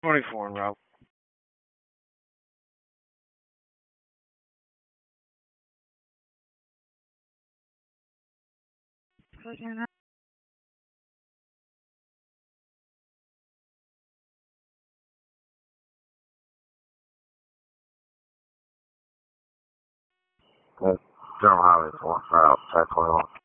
24 en route. General Highway 4 route, track 21.